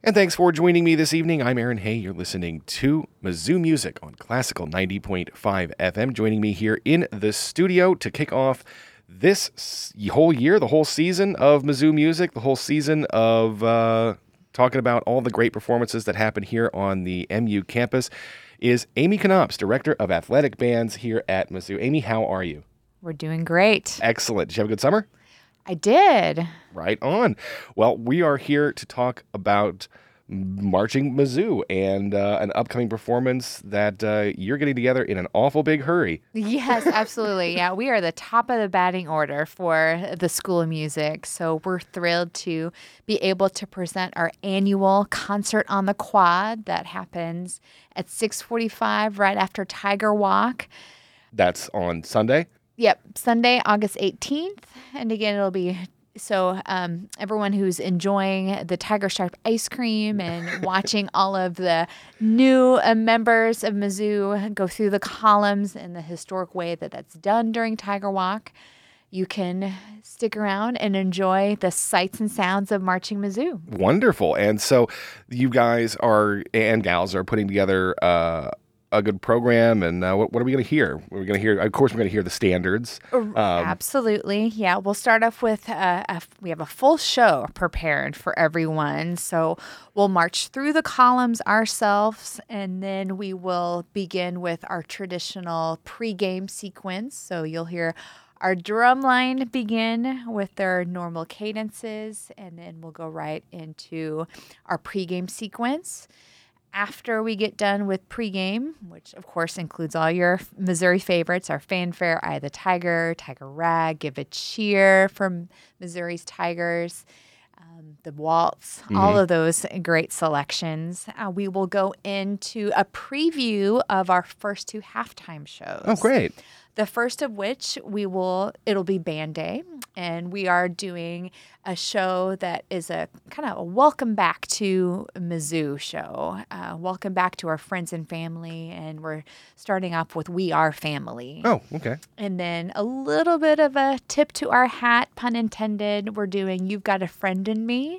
And thanks for joining me this evening. I'm Aaron Hay. You're listening to Mizzou Music on Classical 90.5 FM. Joining me here in the studio to kick off this whole year, the whole season of Mizzou Music, the whole season of talking about all the great performances that happen here on the MU campus, is Amy Knops, Director of Athletic Bands here at Mizzou. Amy, how are you? We're doing great. Excellent. Did you have a good summer? I did. Right on. Well, we are here to talk about Marching Mizzou and an upcoming performance that you're getting together in an awful big hurry. Yes, absolutely. Yeah, we are the top of the batting order for the School of Music. So we're thrilled to be able to present our annual Concert on the Quad that happens at 6:45 right after Tiger Walk. That's on Sunday? Yep, Sunday, August 18th. And again, it'll be so everyone who's enjoying the Tiger Stripe ice cream and watching all of the new members of Mizzou go through the columns in the historic way that that's done during Tiger Walk, you can stick around and enjoy the sights and sounds of Marching Mizzou. Wonderful. And so you guys and gals are putting together a good program, and what are we going to hear? We're going to hear, of course, we're going to hear the standards. Absolutely, yeah. We'll start off with we have a full show prepared for everyone. So we'll march through the columns ourselves, and then we will begin with our traditional pregame sequence. So you'll hear our drum line begin with their normal cadences, and then we'll go right into our pregame sequence. After we get done with pregame, which of course includes all your Missouri favorites, our fanfare, Eye of the Tiger, Tiger Rag, Give a Cheer from Missouri's Tigers, the Waltz, all of those great selections. We will go into a preview of our first two halftime shows. Oh, great. The first of which it'll be Band Day, and we are doing a show that is a kind of a welcome back to Mizzou show. Welcome back to our friends and family, and we're starting off with We Are Family. Oh, okay. And then a little bit of a tip to our hat, pun intended, we're doing You've Got a Friend in Me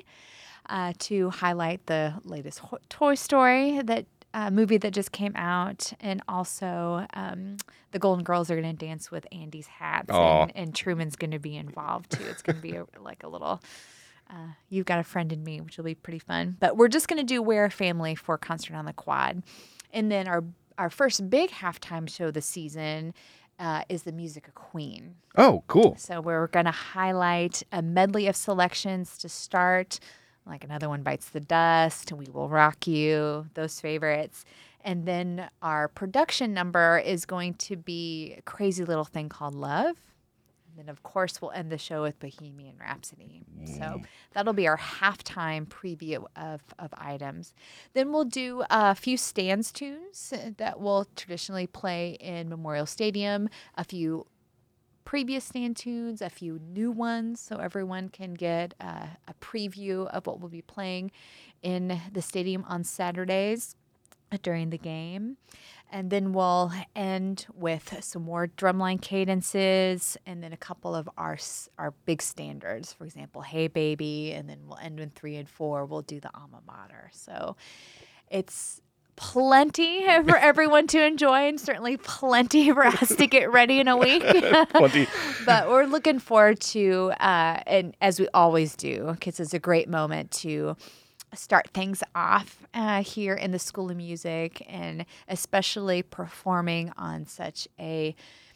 to highlight the latest Toy Story movie that just came out, and also the Golden Girls are going to dance with Andy's hats, and Truman's going to be involved too. It's going to be a little You've Got a Friend in Me, which will be pretty fun. But we're just going to do We're Family for Concert on the Quad. And then our first big halftime show this season is the Music of Queen. Oh, cool. So we're going to highlight a medley of selections to start, like Another One Bites the Dust, We Will Rock You, those favorites. And then our production number is going to be Crazy Little Thing Called Love. And then, of course, we'll end the show with Bohemian Rhapsody. So that'll be our halftime preview of items. Then we'll do a few stands tunes that will traditionally play in Memorial Stadium, a few previous stand tunes, a few new ones, so everyone can get a preview of what we'll be playing in the stadium on Saturdays during the game. And then we'll end with some more drumline cadences, and then a couple of our big standards. For example, Hey Baby, and then we'll end with 3 and 4. We'll do the Alma Mater. So it's plenty for everyone to enjoy, and certainly plenty for us to get ready in a week. Plenty. But we're looking forward to, and as we always do, because it's a great moment to start things off here in the School of Music, and especially performing on such a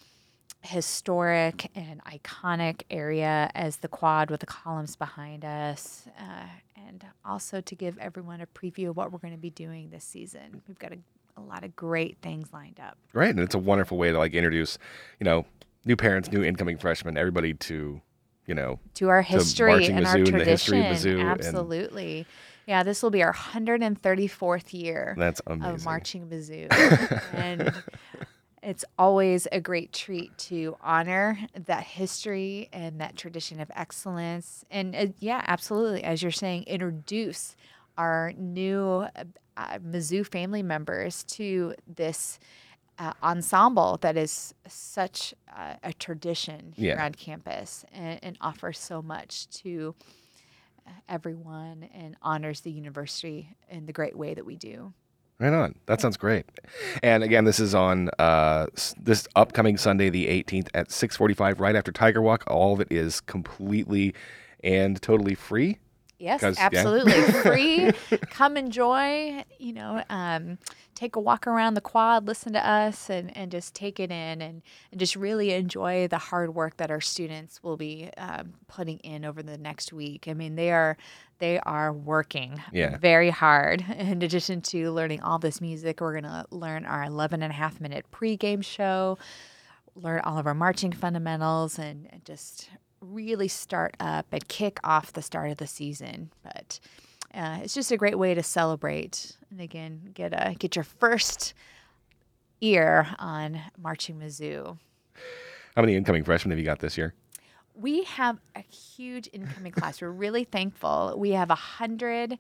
historic and iconic area as the Quad with the columns behind us, and also to give everyone a preview of what we're going to be doing this season. We've got a lot of great things lined up. Right, and it's a wonderful way to introduce, new parents, new incoming freshmen, everybody to our history and our tradition. And the history of Mizzou. Absolutely. Yeah, this will be our 134th year That's amazing. of Marching Mizzou. And it's always a great treat to honor that history and that tradition of excellence. And yeah, absolutely, as you're saying, introduce our new Mizzou family members to this ensemble that is such a tradition here on campus, and offers so much to everyone and honors the university in the great way that we do. Right on. That sounds great. And again, this is on this upcoming Sunday, the 18th at 6:45, right after Tiger Walk. All of it is completely and totally free. Yes, absolutely. Free. Come enjoy, take a walk around the quad, listen to us, and just take it in and just really enjoy the hard work that our students will be putting in over the next week. I mean, they are working very hard. In addition to learning all this music, we're going to learn our 11.5-minute pregame show, learn all of our marching fundamentals, and just really start up and kick off the start of the season. But it's just a great way to celebrate. And again, get your first ear on Marching Mizzou. How many incoming freshmen have you got this year? We have a huge incoming class. We're really thankful. We have 140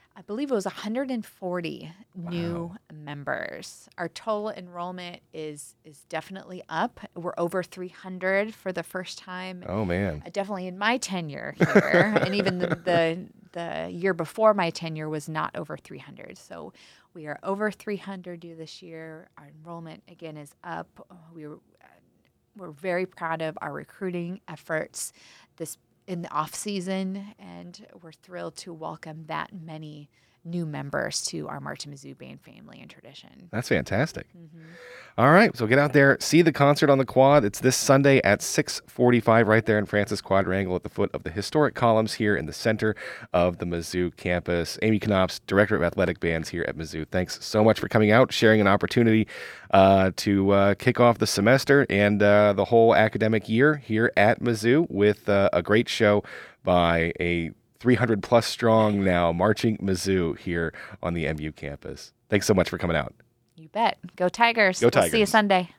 new members. Our total enrollment is definitely up. We're over 300 for the first time. Oh, man. Definitely in my tenure here. And even the year before my tenure was not over 300. So we are over 300 due this year. Our enrollment, again, is up. We're very proud of our recruiting efforts in the off season, and we're thrilled to welcome that many new members to our Marching Mizzou band family and tradition. That's fantastic. Mm-hmm. All right, so get out there, see the concert on the quad. It's this Sunday at 6:45 right there in Francis Quadrangle at the foot of the historic columns here in the center of the Mizzou campus. Amy Knops, Director of Athletic Bands here at Mizzou. Thanks so much for coming out, sharing an opportunity to kick off the semester and the whole academic year here at Mizzou with a great show by a 300-plus strong now Marching Mizzou here on the MU campus. Thanks so much for coming out. You bet. Go Tigers. Go Tigers. We'll see you Sunday.